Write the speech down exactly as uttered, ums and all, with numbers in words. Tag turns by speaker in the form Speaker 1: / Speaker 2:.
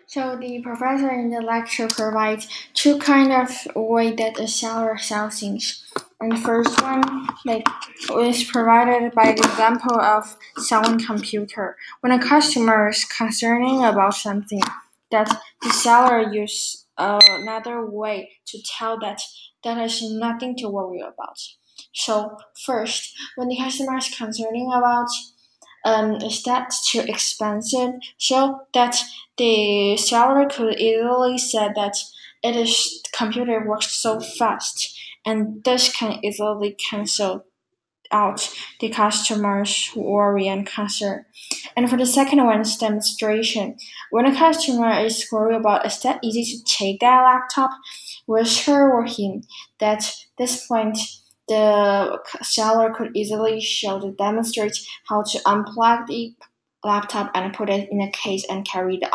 Speaker 1: So the professor in the lecture provides two kind of way that a seller sells things. And the first one, like, is provided by the example of selling computer. When a customer is concerning about something, that the seller use another way to tell that that is nothing to worry about. So first, when the customer is concerning about um, is that too expensive? So that the seller could easily say that it is computer works so fast, and this can easily cancel out the customer's worry and concern. And for the second one is demonstration. When a customer is worried about is that easy to take that laptop, with her or him, that this point the seller could easily show to demonstrate how to unplug the laptop and put it in a case and carry it